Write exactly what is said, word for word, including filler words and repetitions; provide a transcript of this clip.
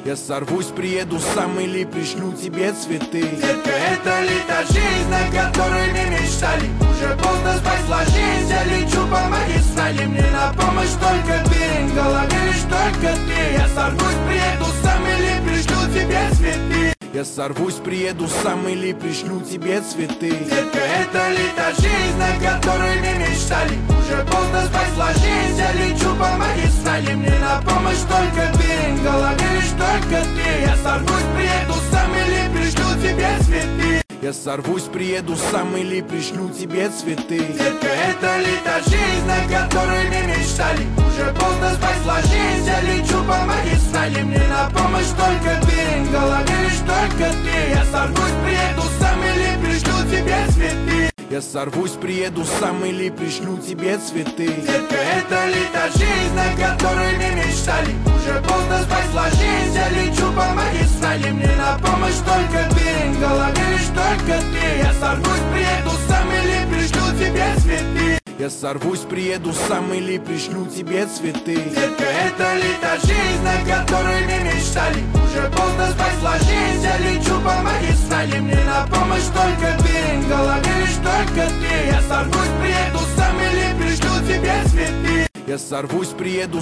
Я сорвусь, приеду сам или пришлю тебе цветы. Детка, это ли та жизнь, о которой мы мечтали? Уже поздно, спасла жизнь, я лечу по магистрали. Мне на помощь только ты, в голове лишь только ты. Я сорвусь, приеду сам или пришлю тебе цветы. Я сорвусь, приеду сам или пришлю тебе цветы. Детка, это ли та жизнь, о которой мы мечтали? Уже поздно, спасла жизнь, я лечу по магистрали. Мне на помощь только ты, в голове лишь только ты. Я сорвусь, приеду сам или пришлю тебе цветы. Я сорвусь, приеду сам или пришлю тебе цветы. Детка, это ли та жизнь, о которой мы мечтали? Уже поздно, спасла жизнь, я лечу по магистрали. Мне на помощь только ты, в голове лишь только ты. Я сорвусь, приеду сам или пришлю тебе цветы. Я сорвусь, приеду сам или пришлю тебе цветы. Детка, это ли та жизнь, о которой мы мечтали? Уже поздно, спасла жизнь, я лечу по магистрали. Мне на помощь только ты, в голове лишь только ты. Я сорвусь, приеду сам или пришлю тебе цветы. Я сорвусь, приеду сам или пришлю тебе цветы. Детка, это ли та жизнь, о которой мы мечтали? Уже поздно, спасла жизнь, я лечу по магистрали. Мне на помощь только ты, в голове лишь только ты. Я сорвусь, приеду сам или пришлю тебе цветы. Я сорвусь, приеду